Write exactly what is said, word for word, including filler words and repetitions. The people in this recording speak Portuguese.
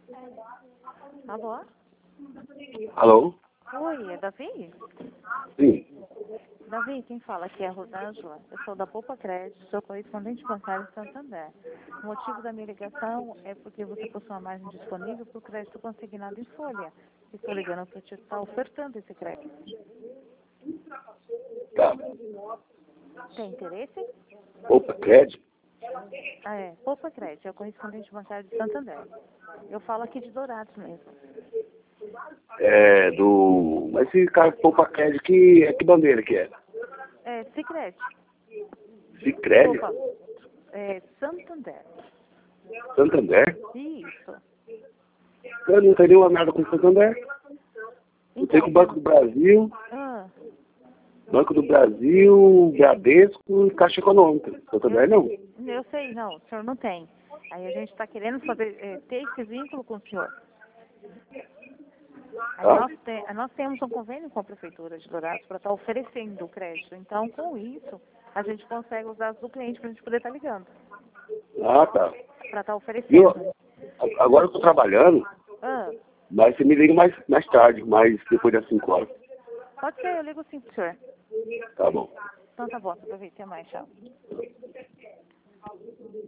Alô? Alô? Oi, é Davi? Sim. Davi, quem fala aqui é a Rosângela. Eu sou da Poupa Crédito, sou correspondente bancário de Santander. O motivo da minha ligação é porque você possui uma margem disponível para o crédito consignado em folha. Estou ligando para te estar ofertando esse crédito. Tá. Tem interesse? Opa, crédito? Ah, é, Poupa Crédito, é o correspondente bancário de Santander. Eu falo aqui de Dourados mesmo. É do... Mas esse cara Opa crédito, que... é que bandeira que é? É, Sicredi. Sicredi? Opa, é Santander. Santander? Isso. Eu não tenho nenhuma nada com Santander. Eu tenho com o Banco do Brasil, Ah, Banco do Brasil, Bradesco e Caixa Econômica. Santander não. eu sei, não, o senhor não tem. Aí a gente está querendo fazer, é, ter esse vínculo com o senhor. Aí Tá? nós, te, nós temos um convênio com a Prefeitura de Dourados para estar oferecendo o crédito. Então, com isso, a gente consegue os dados do cliente para a gente poder estar ligando. Ah, tá. Para estar E oferecendo. eu, agora eu tô trabalhando, Ah, mas você me liga mais, mais tarde, mais depois das cinco horas. pode ser, eu ligo sim pro senhor. Tá bom. Então tá bom, aproveite, até mais, tchau.